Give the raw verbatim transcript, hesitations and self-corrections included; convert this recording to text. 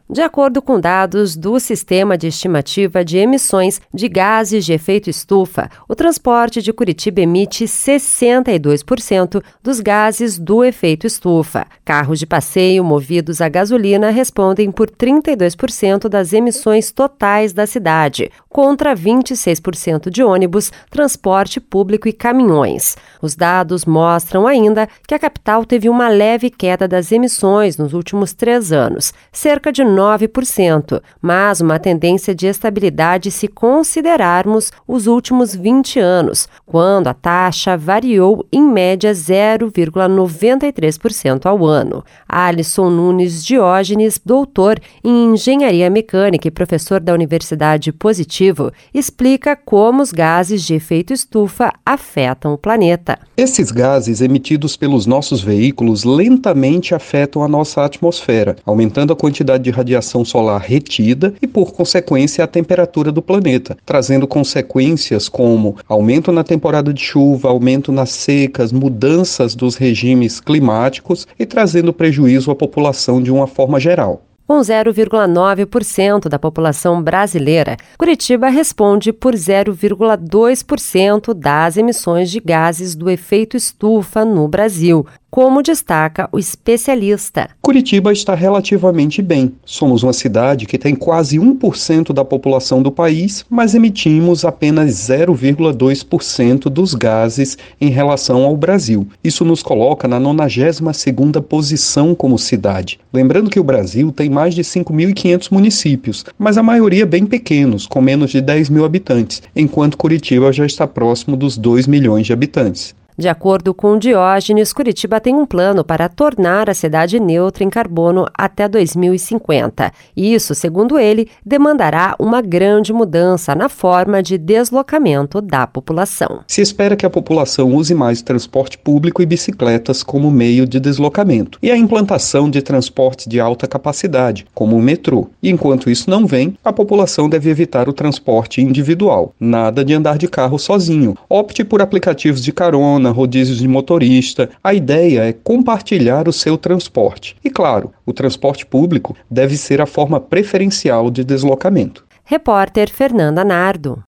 De acordo com dados do Sistema de Estimativa de Emissões de Gases de Efeito Estufa, o transporte de Curitiba emite sessenta e dois por cento dos gases do efeito estufa. Carros de passeio movidos a gasolina respondem por trinta e dois por cento das emissões totais da cidade, contra vinte e seis por cento de ônibus, transporte público e caminhões. Os dados mostram ainda que a capital teve uma leve queda das emissões nos últimos três anos, cerca de nove por cento, mas uma tendência de estabilidade se considerarmos os últimos vinte anos, quando a taxa variou em média zero vírgula noventa e três por cento ao ano. Alisson Nunes Diógenes, doutor em Engenharia Mecânica e professor da Universidade Positivo, explica como os gases de efeito estufa afetam o planeta. Esses gases emitidos pelos nossos veículos lentamente afetam a nossa atmosfera, aumentando a quantidade de radiação solar retida e, por consequência, a temperatura do planeta, trazendo consequências como aumento na temporada de chuva, aumento nas secas, mudanças dos regimes climáticos e trazendo prejuízo à população de uma forma geral. Com zero vírgula nove por cento da população brasileira, Curitiba responde por zero vírgula dois por cento das emissões de gases do efeito estufa no Brasil, como destaca o especialista. Curitiba está relativamente bem. Somos uma cidade que tem quase um por cento da população do país, mas emitimos apenas zero vírgula dois por cento dos gases em relação ao Brasil. Isso nos coloca na nonagésima segunda posição como cidade. Lembrando que o Brasil tem mais de cinco mil e quinhentos municípios, mas a maioria bem pequenos, com menos de dez mil habitantes, enquanto Curitiba já está próximo dos dois milhões de habitantes. De acordo com Diógenes, Curitiba tem um plano para tornar a cidade neutra em carbono até dois mil e cinquenta. Isso, segundo ele, demandará uma grande mudança na forma de deslocamento da população. Se espera que a população use mais transporte público e bicicletas como meio de deslocamento, e a implantação de transportes de alta capacidade, como o metrô. E enquanto isso não vem, a população deve evitar o transporte individual. Nada de andar de carro sozinho. Opte por aplicativos de carona, rodízios de motorista. A ideia é compartilhar o seu transporte. E claro, o transporte público deve ser a forma preferencial de deslocamento. Repórter Fernanda Nardo.